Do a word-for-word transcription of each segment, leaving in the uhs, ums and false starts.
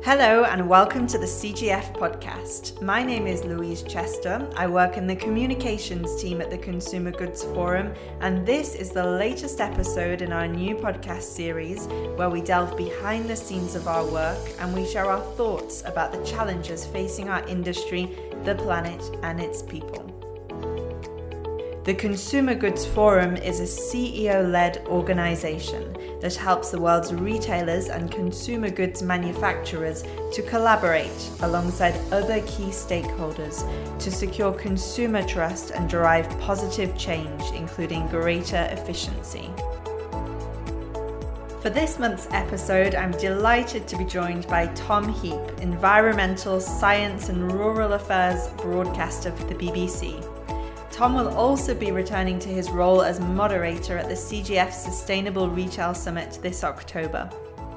Hello and welcome to the C G F podcast. My name is Louise Chester. I work in the communications team at the Consumer Goods Forum, and this is the latest episode in our new podcast series where we delve behind the scenes of our work and we share our thoughts about the challenges facing our industry, the planet, and its people. The Consumer Goods Forum is a C E O-led organisation that helps the world's retailers and consumer goods manufacturers to collaborate alongside other key stakeholders to secure consumer trust and drive positive change, including greater efficiency. For this month's episode, I'm delighted to be joined by Tom Heap, Environmental, Science and Rural Affairs broadcaster for the B B C. Tom will also be returning to his role as moderator at the C G F Sustainable Retail Summit this October.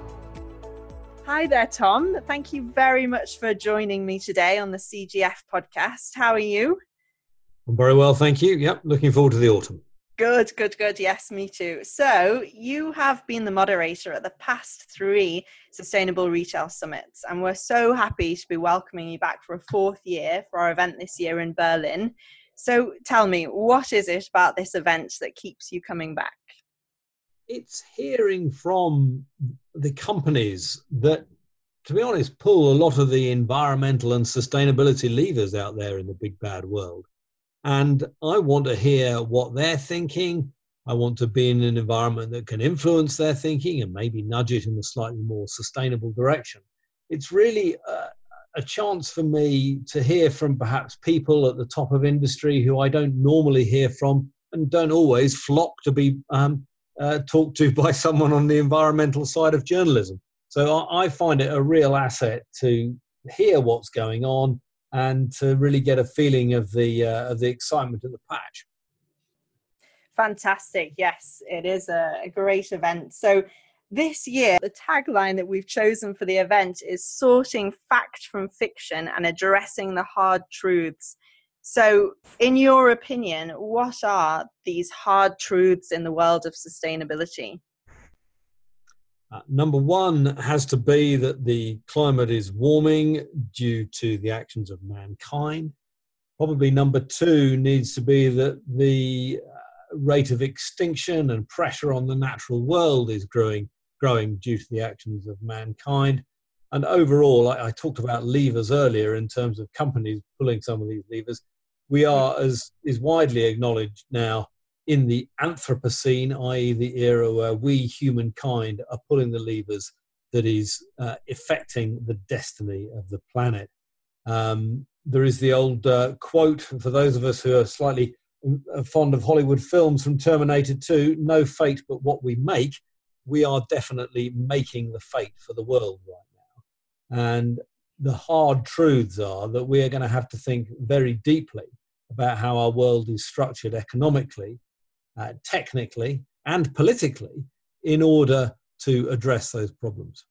Hi there, Tom. Thank you very much for joining me today on the C G F podcast. How are you? I'm very well, thank you. Yep, looking forward to the autumn. Good, good, good. Yes, me too. So you have been the moderator at the past three Sustainable Retail Summits, and we're so happy to be welcoming you back for a fourth year for our event this year in Berlin. So tell me, what is it about this event that keeps you coming back? It's hearing from the companies that, to be honest, pull a lot of the environmental and sustainability levers out there in the big bad world. And I want to hear what they're thinking. I want to be in an environment that can influence their thinking and maybe nudge it in a slightly more sustainable direction. It's really uh, a chance for me to hear from perhaps people at the top of industry who I don't normally hear from and don't always flock to be um, uh, talked to by someone on the environmental side of journalism. So I, I find it a real asset to hear what's going on and to really get a feeling of the uh, of the excitement of the patch. Fantastic. Yes, it is a, a great event. So this year, the tagline that we've chosen for the event is sorting fact from fiction and addressing the hard truths. So in your opinion, what are these hard truths in the world of sustainability? Uh, number one has to be that the climate is warming due to the actions of mankind. Probably number two needs to be that the uh, rate of extinction and pressure on the natural world is growing growing due to the actions of mankind. And overall, I, I talked about levers earlier in terms of companies pulling some of these levers. We are, as is widely acknowledged now, in the Anthropocene, that is the era where we, humankind, are pulling the levers that is uh, affecting the destiny of the planet. Um, there is the old uh, quote, for those of us who are slightly fond of Hollywood films, from Terminator two, no fate but what we make. We are definitely making the fate for the world right now. And the hard truths are that we are going to have to think very deeply about how our world is structured economically, uh, technically, and politically in order to address those problems.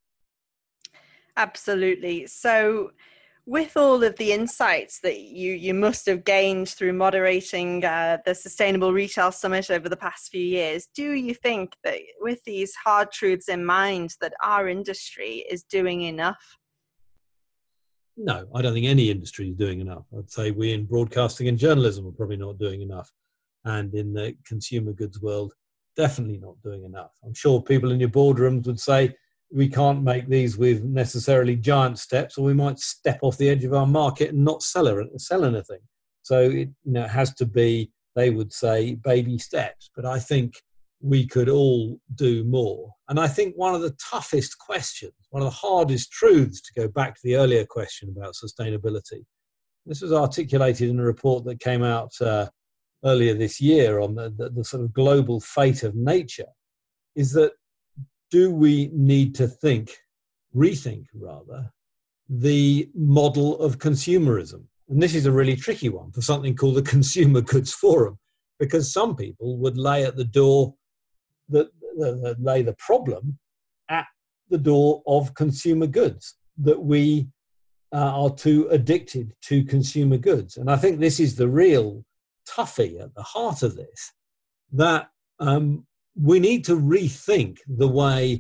Absolutely. So with all of the insights that you, you must have gained through moderating uh, the Sustainable Retail Summit over the past few years, do you think that with these hard truths in mind that our industry is doing enough? No, I don't think any industry is doing enough. I'd say we in broadcasting and journalism are probably not doing enough. And in the consumer goods world, definitely not doing enough. I'm sure people in your boardrooms would say, we can't make these with necessarily giant steps, or we might step off the edge of our market and not sell, it, sell anything. So it, you know, it has to be, they would say, baby steps. But I think we could all do more. And I think one of the toughest questions, one of the hardest truths, to go back to the earlier question about sustainability, this was articulated in a report that came out uh, earlier this year on the, the, the sort of global fate of nature, is that do we need to think, rethink rather, the model of consumerism? And this is a really tricky one for something called the Consumer Goods Forum, because some people would lay at the door, the, the, the, lay the problem at the door of consumer goods, that we uh, are too addicted to consumer goods. And I think this is the real toughie at the heart of this, that um, we need to rethink the way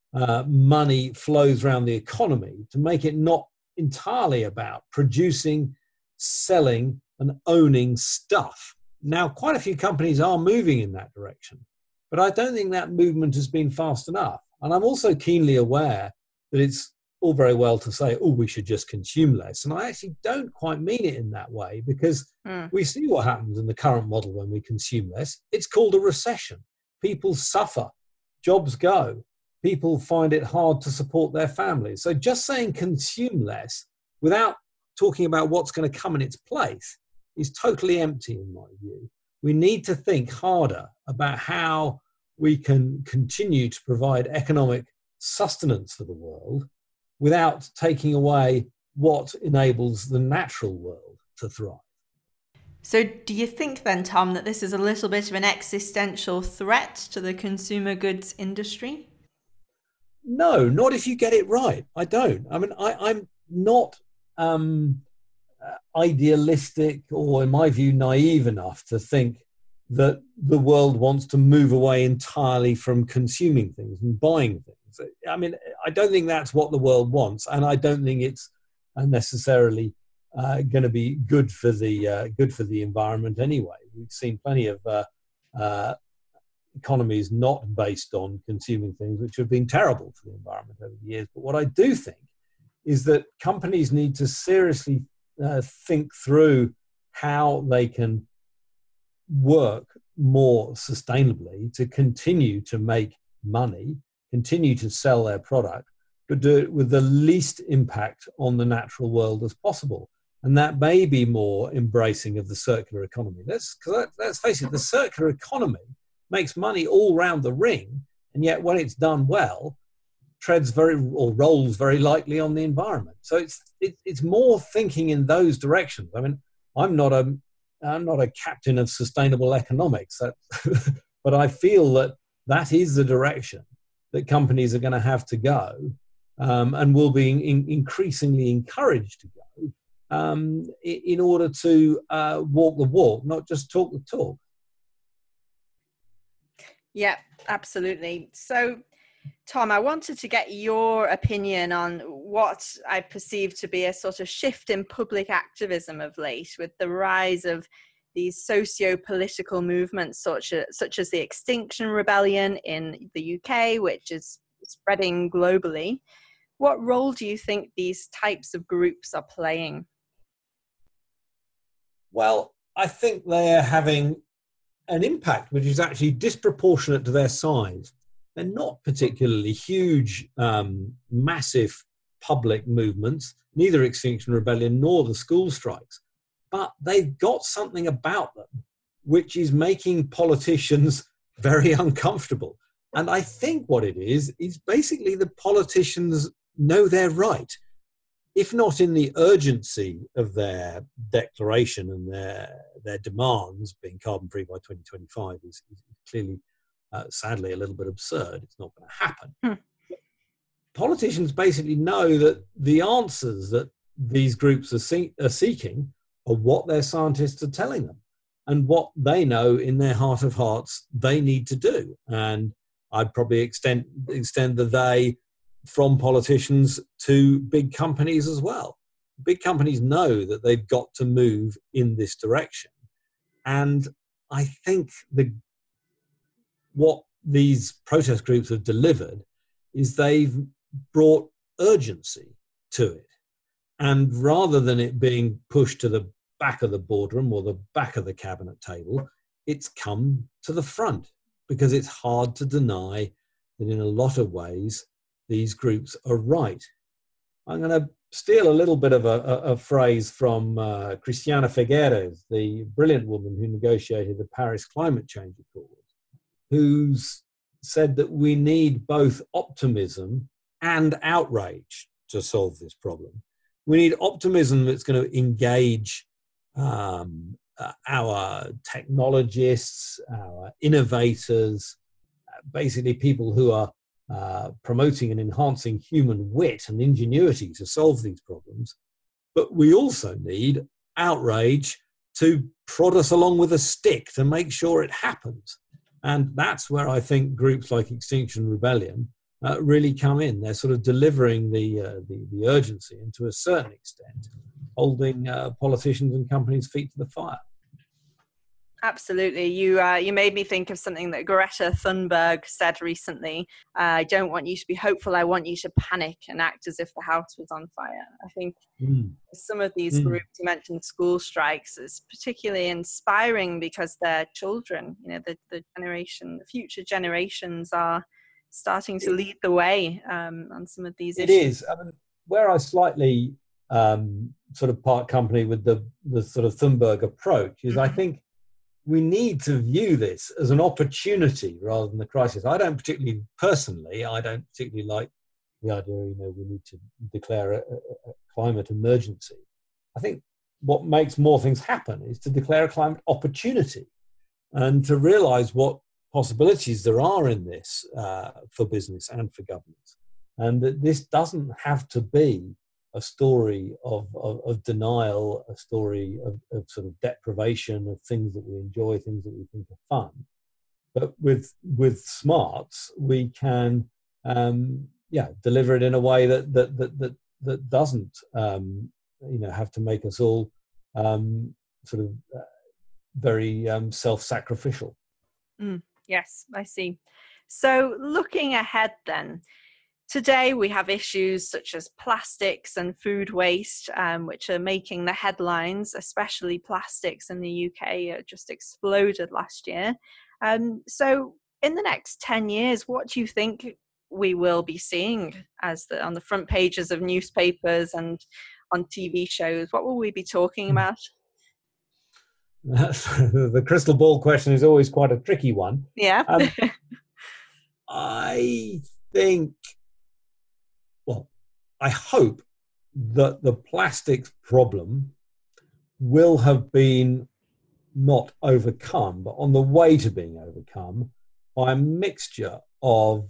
uh, money flows around the economy, to make it not entirely about producing, selling, and owning stuff. Now, quite a few companies are moving in that direction, but I don't think that movement has been fast enough. And I'm also keenly aware that it's all very well to say, oh, we should just consume less. And I actually don't quite mean it in that way, because mm. we see what happens in the current model when we consume less. It's called a recession. People suffer, jobs go, people find it hard to support their families. So just saying consume less without talking about what's going to come in its place is totally empty in my view. We need to think harder about how we can continue to provide economic sustenance for the world without taking away what enables the natural world to thrive. So do you think then, Tom, that this is a little bit of an existential threat to the consumer goods industry? No, not if you get it right. I don't. I mean, I, I'm not um, uh, idealistic or, in my view, naive enough to think that the world wants to move away entirely from consuming things and buying things. I mean, I don't think that's what the world wants, and I don't think it's necessarily uh, going to be good for the uh, good for the environment anyway. We've seen plenty of uh, uh, economies not based on consuming things, which have been terrible for the environment over the years. But what I do think is that companies need to seriously uh, think through how they can work more sustainably to continue to make money, continue to sell their product, but do it with the least impact on the natural world as possible. And that may be more embracing of the circular economy. Let's, let's face it, the circular economy makes money all round the ring, and yet when it's done well, treads very or rolls very lightly on the environment. So it's it, it's more thinking in those directions. I mean, I'm not a I'm not a captain of sustainable economics, that, but I feel that that is the direction that companies are going to have to go, um, and will be in, increasingly encouraged to go um, in, in order to uh, walk the walk, not just talk the talk. Yeah, absolutely. So, Tom, I wanted to get your opinion on what I perceive to be a sort of shift in public activism of late, with the rise of these socio-political movements such as, such as the Extinction Rebellion in the U K, which is spreading globally. What role do you think these types of groups are playing? Well, I think they're having an impact which is actually disproportionate to their size. They're not particularly huge, um, massive public movements, neither Extinction Rebellion nor the school strikes, but they've got something about them which is making politicians very uncomfortable. And I think what it is, is basically the politicians know they're right, if not in the urgency of their declaration and their, their demands, being carbon-free by twenty twenty-five is, is clearly Uh, sadly, a little bit absurd. It's not going to happen. Hmm. Politicians basically know that the answers that these groups are, see- are seeking are what their scientists are telling them, and what they know in their heart of hearts they need to do. And I'd probably extend extend the they from politicians to big companies as well. Big companies know that they've got to move in this direction, and I think the what these protest groups have delivered is they've brought urgency to it. And rather than it being pushed to the back of the boardroom or the back of the cabinet table, it's come to the front, because it's hard to deny that in a lot of ways, these groups are right. I'm going to steal a little bit of a, a, a phrase from uh, Christiana Figueres, the brilliant woman who negotiated the Paris Climate Change Accord, who's said that we need both optimism and outrage to solve this problem. We need optimism that's going to engage um, uh, our technologists, our innovators, uh, basically people who are uh, promoting and enhancing human wit and ingenuity to solve these problems. But we also need outrage to prod us along with a stick to make sure it happens. And that's where I think groups like Extinction Rebellion uh, really come in. They're sort of delivering the, uh, the, the urgency and to a certain extent holding uh, politicians and companies' feet to the fire. Absolutely. You uh, you made me think of something that Greta Thunberg said recently. Uh, I don't want you to be hopeful. I want you to panic and act as if the house was on fire. I think mm. some of these mm. groups, you mentioned school strikes, is particularly inspiring because their children, you know, the, the generation, the future generations are starting to lead the way um, on some of these it issues. It is. I mean, where I slightly um, sort of part company with the, the sort of Thunberg approach is mm-hmm. I think we need to view this as an opportunity rather than the crisis. I don't particularly, personally, I don't particularly like the idea, you know, we need to declare a, a, a climate emergency. I think what makes more things happen is to declare a climate opportunity and to realize what possibilities there are in this uh, for business and for governments. And that this doesn't have to be a story of, of, of denial, a story of, of sort of deprivation of things that we enjoy, things that we think are fun. But with with smarts, we can um, yeah deliver it in a way that that that that, that doesn't um, you know have to make us all um, sort of uh, very um, self-sacrificial. Mm, yes, I see. So looking ahead then. Today, we have issues such as plastics and food waste, um, which are making the headlines, especially plastics in the U K, uh, just exploded last year. Um, so in the next ten years, what do you think we will be seeing as the, on the front pages of newspapers and on T V shows? What will we be talking about? The crystal ball question is always quite a tricky one. Yeah. um, I think... Well, I hope that the plastics problem will have been not overcome, but on the way to being overcome by a mixture of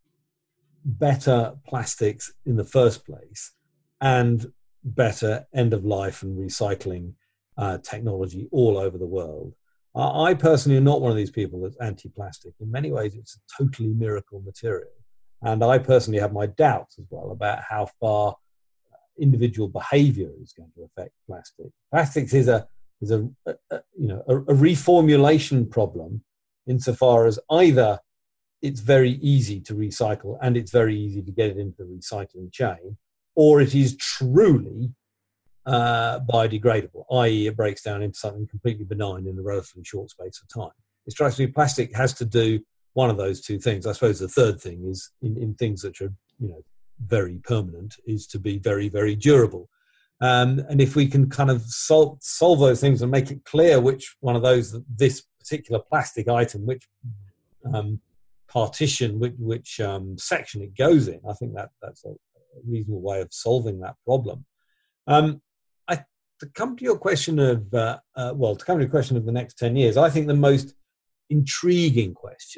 better plastics in the first place and better end-of-life and recycling uh, technology all over the world. Uh, I personally am not one of these people that's anti-plastic. In many ways, it's a totally miracle material. And I personally have my doubts as well about how far individual behaviour is going to affect plastic. Plastics is a is a, a, a you know a, a reformulation problem, insofar as either it's very easy to recycle and it's very easy to get it into the recycling chain, or it is truly uh, biodegradable, that is, it breaks down into something completely benign in a relatively short space of time. It strikes me plastic has to do one of those two things. I suppose the third thing is in, in things that are, you know, very permanent is to be very, very durable. Um, and if we can kind of solve, solve those things and make it clear which one of those, this particular plastic item, which um, partition, which, which um, section it goes in, I think that that's a reasonable way of solving that problem. Um, I, to come to your question of, uh, uh, well, to come to your question of the next ten years, I think the most intriguing question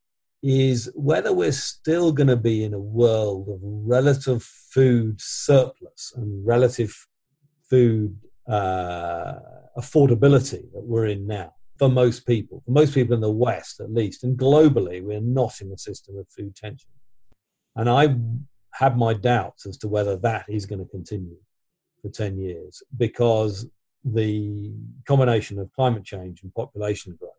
is whether we're still going to be in a world of relative food surplus and relative food uh, affordability that we're in now for most people, for most people in the West at least, and globally we're not in a system of food tension. And I have my doubts as to whether that is going to continue for ten years, because the combination of climate change and population growth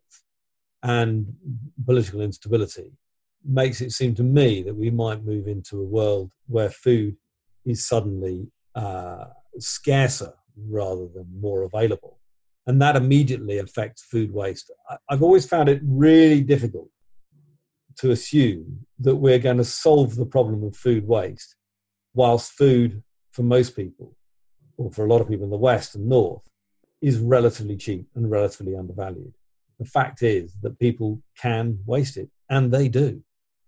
and political instability makes it seem to me that we might move into a world where food is suddenly uh, scarcer rather than more available. And that immediately affects food waste. I've always found it really difficult to assume that we're going to solve the problem of food waste whilst food for most people, or for a lot of people in the West and North, is relatively cheap and relatively undervalued. The fact is that people can waste it, and they do.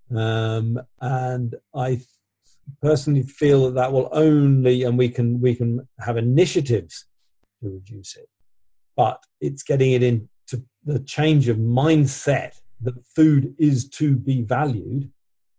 Um, and I personally feel that that will only, and we can we can have initiatives to reduce it, but it's getting it into the change of mindset that food is to be valued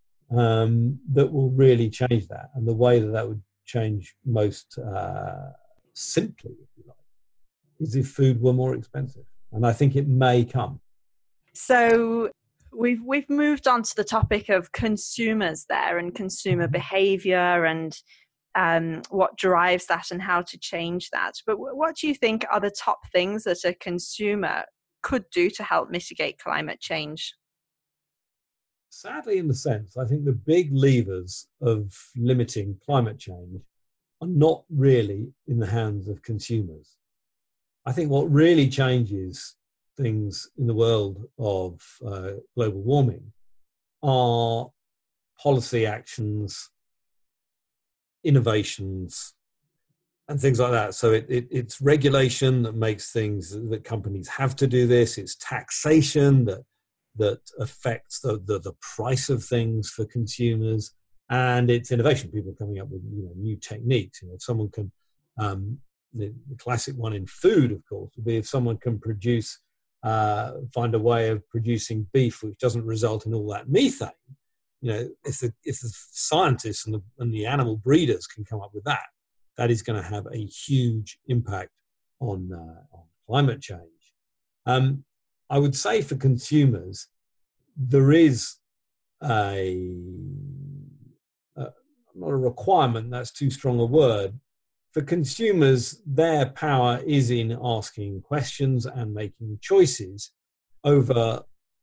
um, that will really change that. And the way that that would change most uh, simply, if you like, is if food were more expensive. And I think it may come. So We've we've moved on to the topic of consumers there and consumer behavior and um, what drives that and how to change that. But w- what do you think are the top things that a consumer could do to help mitigate climate change? Sadly, in the sense, I think the big levers of limiting climate change are not really in the hands of consumers. I think what really changes things in the world of uh, global warming are policy actions, innovations, and things like that. So it, it, it's regulation that makes things that companies have to do this. It's taxation that that affects the, the, the price of things for consumers, and it's innovation. People coming up with you know, new techniques. You know, if someone can, um, the, the classic one in food, of course, would be if someone can produce, uh, find a way of producing beef which doesn't result in all that methane. You know, if the if the scientists and the, and the animal breeders can come up with that, that is going to have a huge impact on uh, on climate change. Um, I would say for consumers, there is a, a not a requirement. That's too strong a word. For consumers, their power is in asking questions and making choices over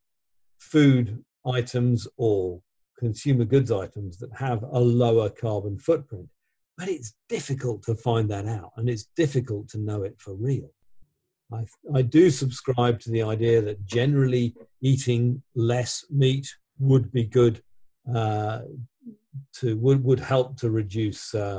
food items or consumer goods items that have a lower carbon footprint. But it's difficult to find that out, and it's difficult to know it for real. I, I do subscribe to the idea that generally eating less meat would be good, uh, to would, would help to reduce uh,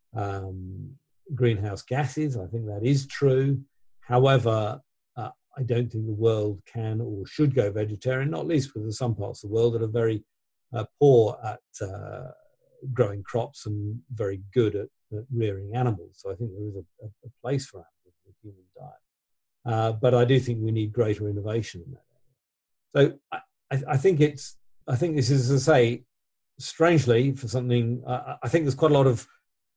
um, greenhouse gases. I think that is true. However, uh, I don't think the world can or should go vegetarian, not least because there's some parts of the world that are very uh, poor at uh, growing crops and very good at, at rearing animals. So I think there is a, a place for animals in the human diet. Uh, but I do think we need greater innovation in that area. So I, I think it's, I think this is to say, strangely, for something, uh, I think there's quite a lot of,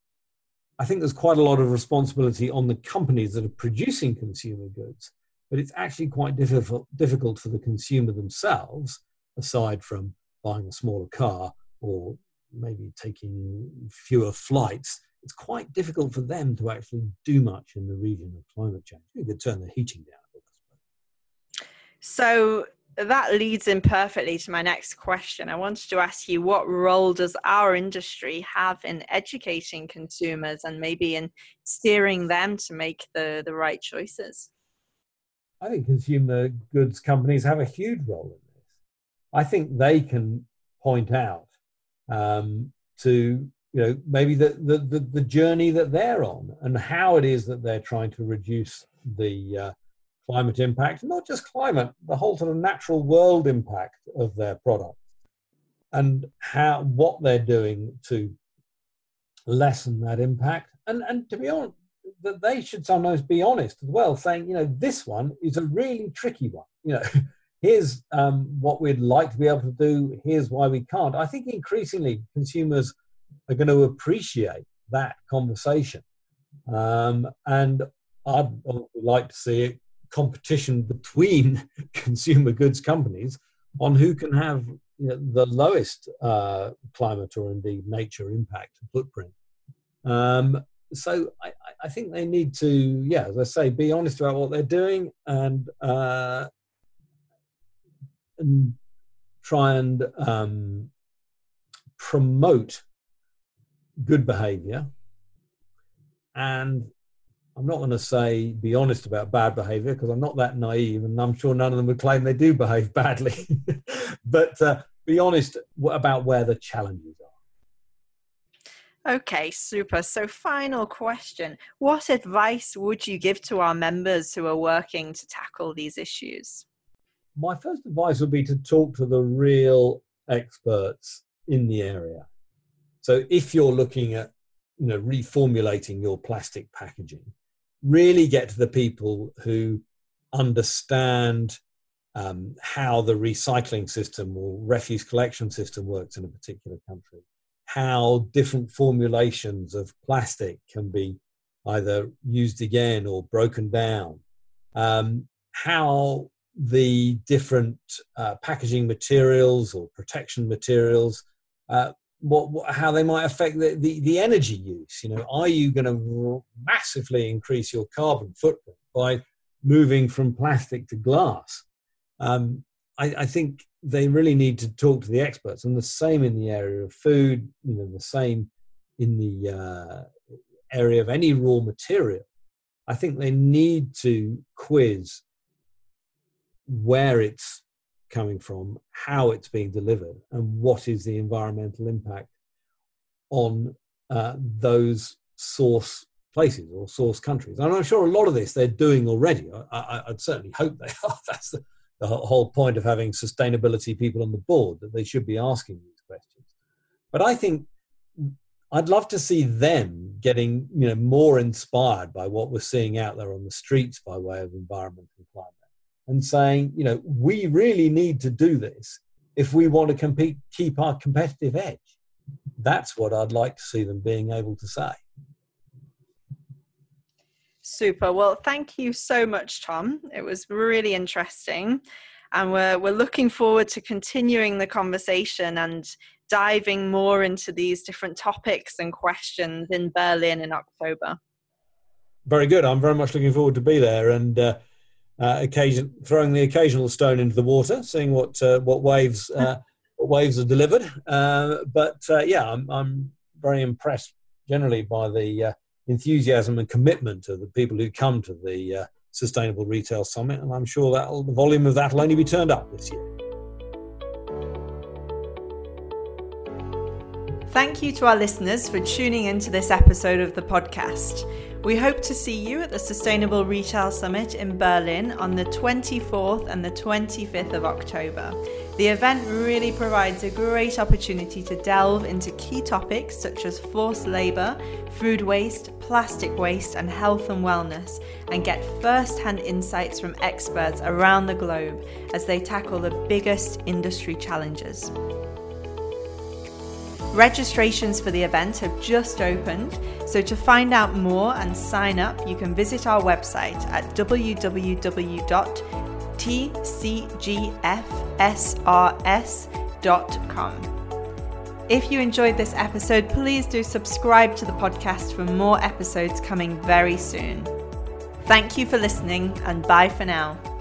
I think there's quite a lot of responsibility on the companies that are producing consumer goods, but it's actually quite difficult, difficult for the consumer themselves, aside from buying a smaller car or maybe taking fewer flights. It's quite difficult for them to actually do much in the region of climate change. You could turn the heating down a bit. So that leads in perfectly to my next question. I wanted to ask you, what role does our industry have in educating consumers and maybe in steering them to make the, the right choices? I think consumer goods companies have a huge role in this. I think they can point out um, to you know, maybe the, the, the, the journey that they're on and how it is that they're trying to reduce the uh, climate impact, not just climate, the whole sort of natural world impact of their product, and how what they're doing to lessen that impact. And, and to be honest, that they should sometimes be honest as well, saying, you know, this one is a really tricky one. You know, here's um, what we'd like to be able to do, here's why we can't. I think increasingly consumers are going to appreciate that conversation. Um, and I'd like to see a competition between consumer goods companies on who can have you know, the lowest uh, climate or indeed nature impact footprint. Um, so I, I think they need to, yeah, as I say, be honest about what they're doing and, uh, and try and um, promote good behavior. And I'm not going to say be honest about bad behavior because I'm not that naive and I'm sure none of them would claim they do behave badly. But uh, be honest about where the challenges are. Okay, super. So final question. What advice would you give to our members who are working to tackle these issues? My first advice would be to talk to the real experts in the area. So if you're looking at, you know, reformulating your plastic packaging, really get to the people who understand um, how the recycling system or refuse collection system works in a particular country, how different formulations of plastic can be either used again or broken down, um, how the different uh, packaging materials or protection materials, uh, what, what, how they might affect the, the, the energy use. You know, are you going to massively increase your carbon footprint by moving from plastic to glass? Um, I, I think they really need to talk to the experts, and the same in the area of food, you know, the same in the uh, area of any raw material. I think they need to quiz where it's coming from, how it's being delivered, and what is the environmental impact on uh, those source places or source countries. And I'm sure a lot of this they're doing already. I, I, I'd certainly hope they are. That's the, the whole point of having sustainability people on the board, that they should be asking these questions. But I think I'd love to see them getting, you know, more inspired by what we're seeing out there on the streets by way of environment and climate, and saying, you know, we really need to do this if we want to compete, keep our competitive edge. That's what I'd like to see them being able to say. Super. Well, thank you so much, Tom. It was really interesting. And we're, we're looking forward to continuing the conversation and diving more into these different topics and questions in Berlin in October. Very good. I'm very much looking forward to be there, and uh, uh, occasion throwing the occasional stone into the water, seeing what uh, what waves uh, what waves are delivered. Uh, but uh, yeah, I'm I'm very impressed generally by the uh, enthusiasm and commitment of the people who come to the uh, Sustainable Retail Summit, and I'm sure that the volume of that will only be turned up this year. Thank you to our listeners for tuning into this episode of the podcast. We hope to see you at the Sustainable Retail Summit in Berlin on the twenty-fourth and the twenty-fifth of October. The event really provides a great opportunity to delve into key topics such as forced labour, food waste, plastic waste, and health and wellness, and get first-hand insights from experts around the globe as they tackle the biggest industry challenges. Registrations for the event have just opened, so to find out more and sign up, you can visit our website at w w w dot t c g f s r s dot com. If you enjoyed this episode, please do subscribe to the podcast for more episodes coming very soon. Thank you for listening, and bye for now.